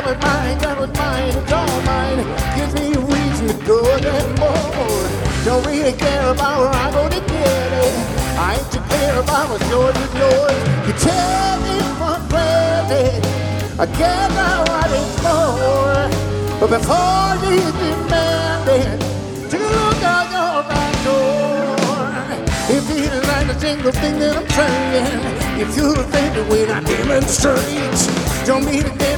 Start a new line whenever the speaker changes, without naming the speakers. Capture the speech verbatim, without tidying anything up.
was mine, that was mine, it's all mine. Gives me a reason to go and more. Don't really care about where I'm gonna get it. I ain't too care about what's yours is yours. You tell me for granted, I care about what it's for. But before you demand it, take a look out your back door. If you didn't like a single thing that I'm saying, if you're offended when I demonstrate, don't mean to